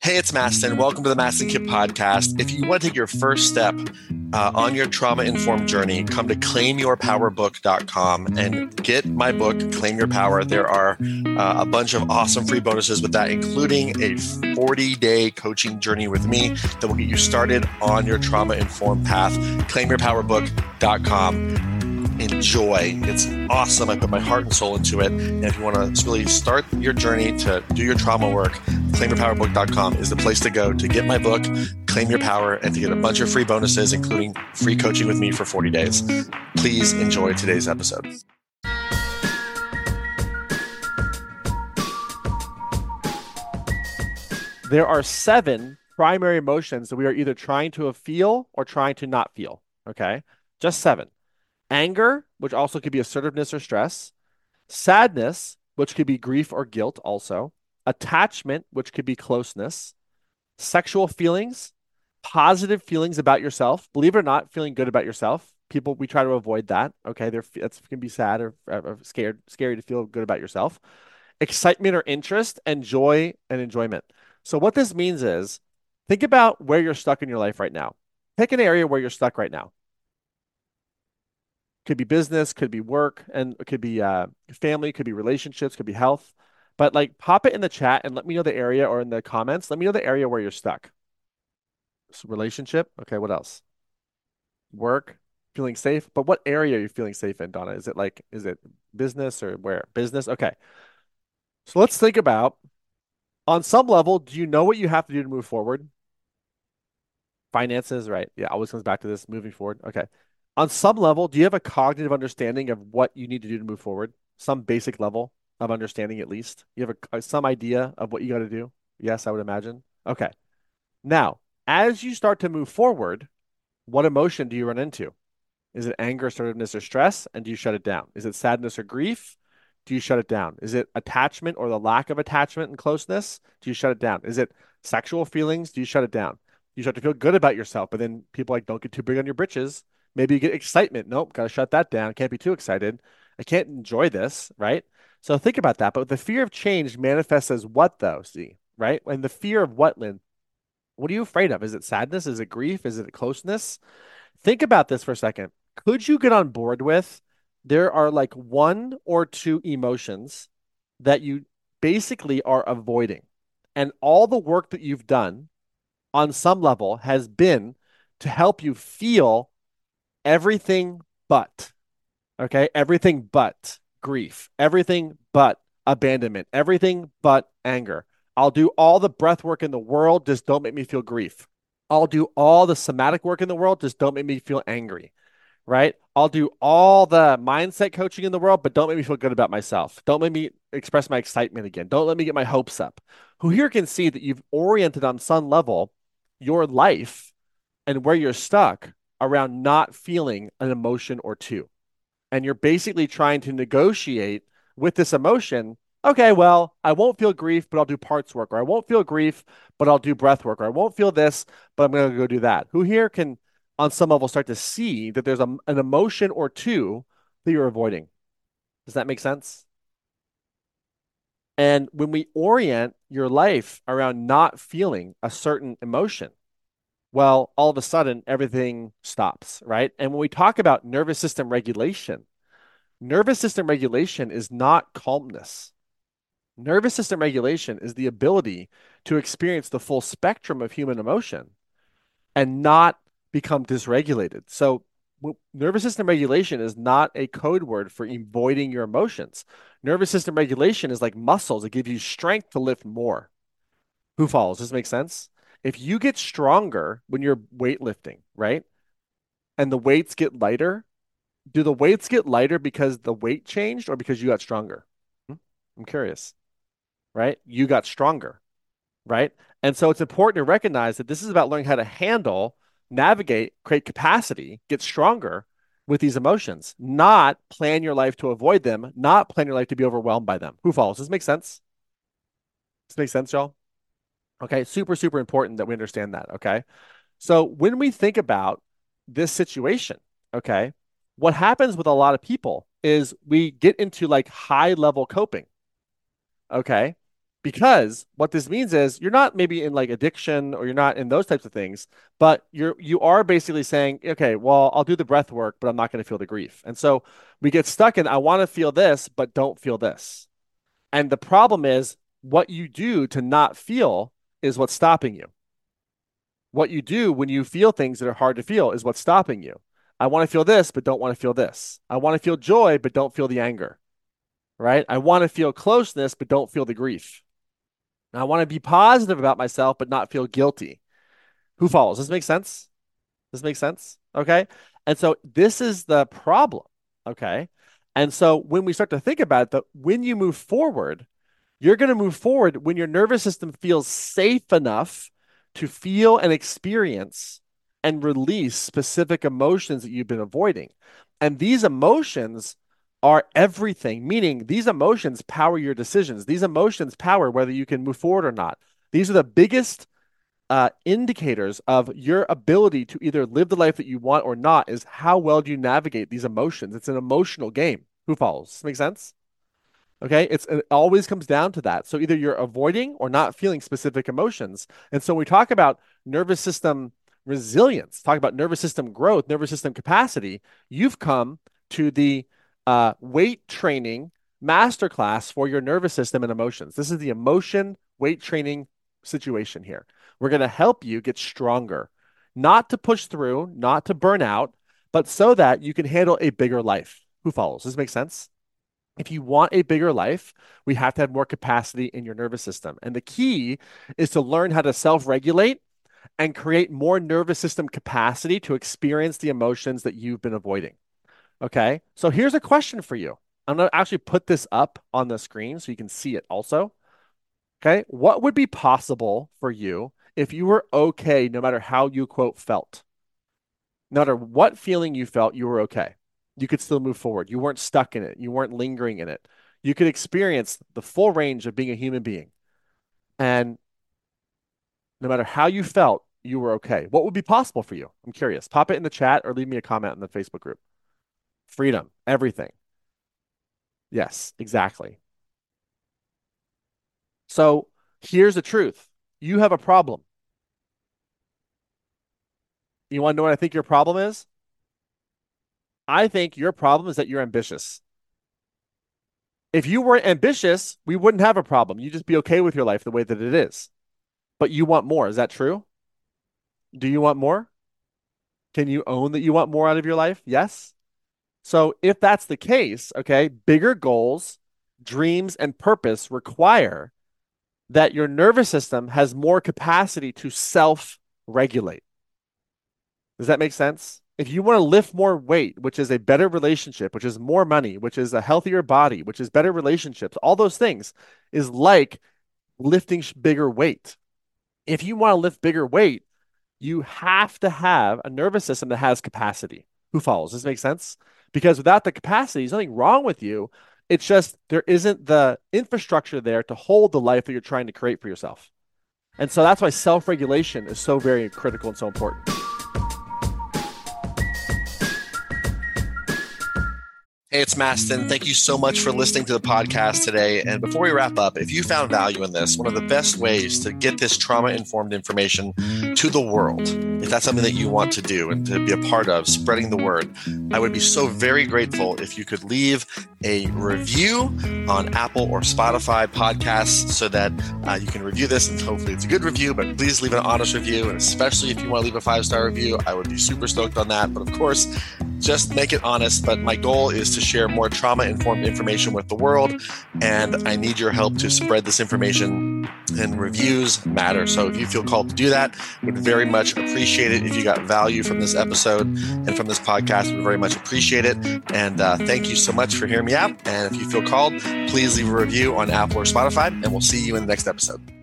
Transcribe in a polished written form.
Hey, it's Mastin. Welcome to the Mastin Kid podcast. If you want to take your first step on your trauma-informed journey, come to claimyourpowerbook.com and get my book, Claim Your Power. There are a bunch of awesome free bonuses with that, including a 40-day coaching journey with me that will get you started on your trauma-informed path. Claimyourpowerbook.com. Enjoy. It's awesome. I put my heart and soul into it. And if you want to really start your journey to do your trauma work, claimyourpowerbook.com is the place to go to get my book, Claim Your Power, and to get a bunch of free bonuses, including free coaching with me for 40 days. Please enjoy today's episode. There are 7 primary emotions that we are either trying to feel or trying to not feel. Okay. Just 7. Anger, which also could be assertiveness or stress. Sadness, which could be grief or guilt also. Attachment, which could be closeness. Sexual feelings, positive feelings about yourself. Believe it or not, feeling good about yourself. People, we try to avoid that. Okay, it can be sad or scary to feel good about yourself. Excitement or interest, and joy and enjoyment. So what this means is, think about where you're stuck in your life right now. Pick an area where you're stuck right now. Could be business, could be work, and it could be family, could be relationships, could be health. But like, pop it in the chat and let me know the area, or in the comments, let me know the area where you're stuck. So relationship. Okay, what else? Work, feeling safe. But what area are you feeling safe in, Donna? Is it business or where? Business. Okay. So let's think about, on some level, do you know what you have to do to move forward? Finances, right? Yeah, always comes back to this, moving forward. Okay. On some level, do you have a cognitive understanding of what you need to do to move forward? Some basic level of understanding, at least. You have some idea of what you got to do? Yes, I would imagine. Okay. Now, as you start to move forward, what emotion do you run into? Is it anger, assertiveness, or stress? And do you shut it down? Is it sadness or grief? Do you shut it down? Is it attachment or the lack of attachment and closeness? Do you shut it down? Is it sexual feelings? Do you shut it down? You start to feel good about yourself, but then people like, don't get too big on your britches. Maybe you get excitement. Nope, got to shut that down. Can't be too excited. I can't enjoy this, right? So think about that. But the fear of change manifests as what, though? See, right? And the fear of what, Lynn? What are you afraid of? Is it sadness? Is it grief? Is it closeness? Think about this for a second. Could you get on board with, there are like 1 or 2 emotions that you basically are avoiding, and all the work that you've done on some level has been to help you feel everything but, okay? Everything but grief, everything but abandonment, everything but anger. I'll do all the breath work in the world, just don't make me feel grief. I'll do all the somatic work in the world, just don't make me feel angry, right? I'll do all the mindset coaching in the world, but don't make me feel good about myself. Don't let me express my excitement again. Don't let me get my hopes up. Who here can see that you've oriented on some level your life and where you're stuck around not feeling an emotion or 2? And you're basically trying to negotiate with this emotion. Okay, well, I won't feel grief, but I'll do parts work, or I won't feel grief, but I'll do breath work, or I won't feel this, but I'm going to go do that. Who here can, on some level, start to see that there's an emotion or 2 that you're avoiding? Does that make sense? And when we orient your life around not feeling a certain emotion, well, all of a sudden everything stops, right? And when we talk about nervous system regulation is not calmness. Nervous system regulation is the ability to experience the full spectrum of human emotion and not become dysregulated. So nervous system regulation is not a code word for avoiding your emotions. Nervous system regulation is like muscles. It gives you strength to lift more. Who follows? Does this make sense? If you get stronger when you're weightlifting, right? And the weights get lighter, do the weights get lighter because the weight changed or because you got stronger? I'm curious, right? You got stronger, right? And so it's important to recognize that this is about learning how to handle, navigate, create capacity, get stronger with these emotions, not plan your life to avoid them, not plan your life to be overwhelmed by them. Who follows? Does this make sense? Does this make sense, y'all? Okay, super, super important that we understand that. Okay. So when we think about this situation, okay, what happens with a lot of people is we get into like high level coping. Okay. Because what this means is you're not maybe in like addiction or you're not in those types of things, but you are basically saying, okay, well, I'll do the breath work, but I'm not going to feel the grief. And so we get stuck in I want to feel this, but don't feel this. And the problem is what you do to not feel is what's stopping you. What you do when you feel things that are hard to feel is what's stopping you. I want to feel this, but don't want to feel this. I want to feel joy, but don't feel the anger, right? I want to feel closeness, but don't feel the grief. I want to be positive about myself, but not feel guilty. Who follows? Does this make sense? Does this make sense? Okay. And so this is the problem. Okay. And so when we start to think about it, that when you move forward, you're going to move forward when your nervous system feels safe enough to feel and experience and release specific emotions that you've been avoiding. And these emotions are everything, meaning these emotions power your decisions. These emotions power whether you can move forward or not. These are the biggest indicators of your ability to either live the life that you want or not, is how well do you navigate these emotions. It's an emotional game. Who follows? Does this make sense? Okay, it always comes down to that. So either you're avoiding or not feeling specific emotions. And so when we talk about nervous system resilience, talk about nervous system growth, nervous system capacity, you've come to the weight training masterclass for your nervous system and emotions. This is the emotion weight training situation here. We're going to help you get stronger, not to push through, not to burn out, but so that you can handle a bigger life. Who follows? Does this make sense? If you want a bigger life, we have to have more capacity in your nervous system. And the key is to learn how to self-regulate and create more nervous system capacity to experience the emotions that you've been avoiding. Okay. So here's a question for you. I'm going to actually put this up on the screen so you can see it also. Okay. What would be possible for you if you were okay, no matter how you quote felt? No matter what feeling you felt, you were okay. You could still move forward. You weren't stuck in it. You weren't lingering in it. You could experience the full range of being a human being. And no matter how you felt, you were okay. What would be possible for you? I'm curious. Pop it in the chat or leave me a comment in the Facebook group. Freedom, everything. Yes, exactly. So here's the truth. You have a problem. You want to know what I think your problem is? I think your problem is that you're ambitious. If you weren't ambitious, we wouldn't have a problem. You'd just be okay with your life the way that it is. But you want more. Is that true? Do you want more? Can you own that you want more out of your life? Yes. So if that's the case, okay, bigger goals, dreams, and purpose require that your nervous system has more capacity to self-regulate. Does that make sense? If you want to lift more weight, which is a better relationship, which is more money, which is a healthier body, which is better relationships, all those things is like lifting bigger weight. If you want to lift bigger weight, you have to have a nervous system that has capacity. Who follows? Does this make sense? Because without the capacity, there's nothing wrong with you. It's just there isn't the infrastructure there to hold the life that you're trying to create for yourself. And so that's why self-regulation is so very critical and so important. Hey, it's Mastin. Thank you so much for listening to the podcast today. And before we wrap up, if you found value in this, one of the best ways to get this trauma-informed information to the world, if that's something that you want to do and to be a part of, spreading the word, I would be so very grateful if you could leave a review on Apple or Spotify podcasts so that you can review this, and hopefully it's a good review, but please leave an honest review. And especially if you want to leave a 5-star review, I would be super stoked on that. But of course, just make it honest. But my goal is to share more trauma-informed information with the world, and I need your help to spread this information, and reviews matter. So if you feel called to do that, would very much appreciate it. If you got value from this episode and from this podcast, would very much appreciate it. And thank you so much for hearing me out. And if you feel called, please leave a review on Apple or Spotify, and we'll see you in the next episode.